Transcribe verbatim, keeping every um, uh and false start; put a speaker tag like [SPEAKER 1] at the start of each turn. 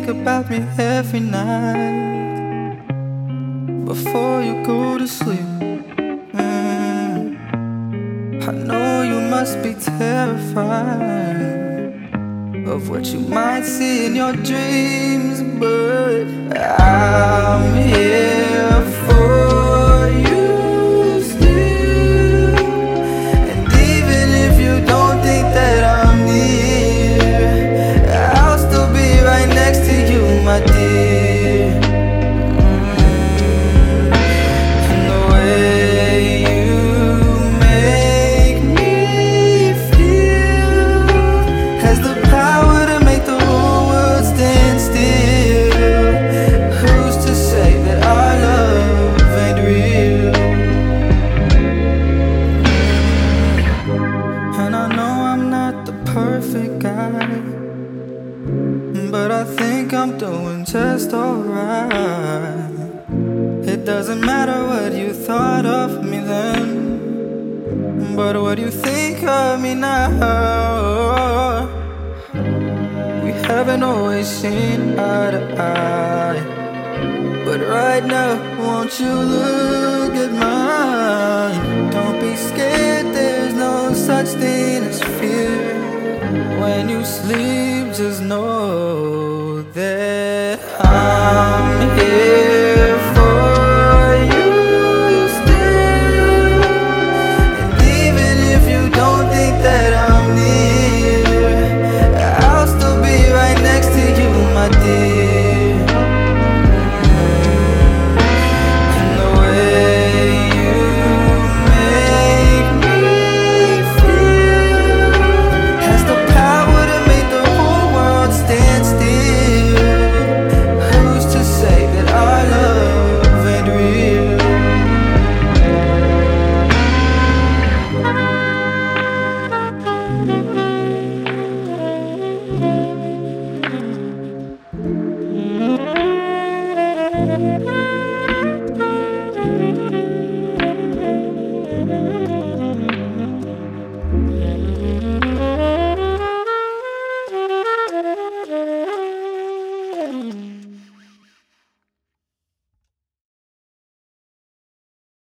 [SPEAKER 1] think about me every night before you go to sleep. mm. I know you must be terrified of what you might see in your dreams, but I'm here for you still. And even if you don't think that I'm near, I'll still be right next to you, my dear. mm. And the way you make me feel has the power to make the whole world stand still. Who's to say that our love ain't real? And I know I'm not the perfect guy, but I think I'm doing just alright. It doesn't matter what you thought of me then, but what you think of me now. We haven't always seen eye to eye, but right now, won't you look at mine? Don't be scared, there's no such thing as fear. When you sleep, just know that I'm here